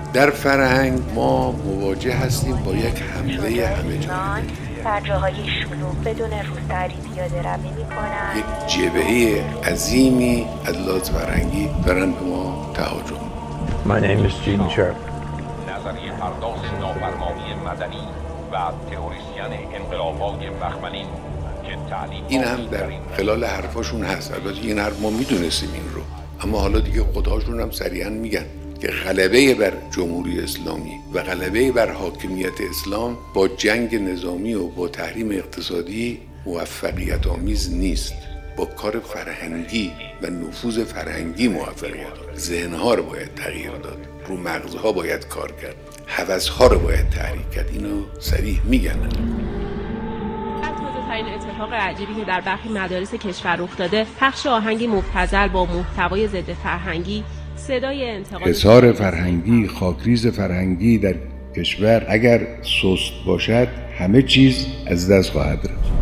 در فرهنگ ما مواجه هستیم با یک حمله همه جانبه. در جاهای شلوغ بدون روسری پیاده روی میکنن. یک جبهه عظیمی از لحاظ فرهنگی دارن به ما تهاجم. My name is Gene Sharp. نظریه پرداز نافرمانی مدنی و تئوریسین انقلابات بخمنین که تعلیم این هم در خلال حرفاشون هست. البته این حرف ما میدونستیم این رو، اما حالا دیگه خودهاشون هم صریحا میگن که غلبه بر جمهوری اسلامی و غلبه بر حاکمیت اسلام با جنگ نظامی و با تحریم اقتصادی موفقیت آمیز نیست. با کار فرهنگی و نفوذ فرهنگی موفقیت آمیز. ذهنها رو باید تغییر داد، رو مغزها باید کار کرد، هوسها رو باید تحریک کرد. اینو صریح میگن. این اتفاق عجیبی که در برخی مدارس کشور رخ داده، پخش آهنگی مبتذل با محتوای ضد فرهنگی، صدای انتقاد حصار فرهنگی، خاکریز فرهنگی در کشور اگر سست باشد همه چیز از دست خواهد رفت.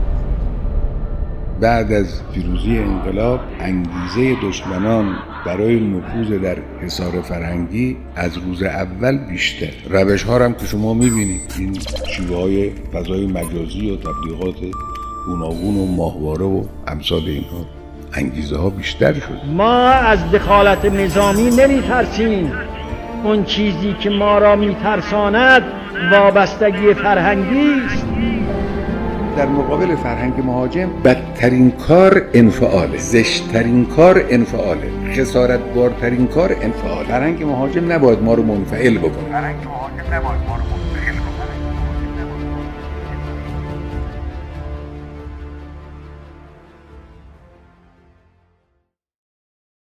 بعد از پیروزی انقلاب انگیزه دشمنان برای نفوذ در حصار فرهنگی از روز اول بیشتر. روش ها هم که شما میبینید، این شیوه های فضای مجازی و تبلیغات گوناگون و ماهواره و امثال اینها، انگیزه ها بیشتر شد. ما از دخالت نظامی نمیترسیم. اون چیزی که ما را میترساند وابستگی فرهنگی است. در مقابل فرهنگ مهاجم بدترین کار انفعاله، زشتترین کار انفعاله، خسارتبارترین کار انفعاله. فرهنگ مهاجم نباید ما رو منفعل بکنه.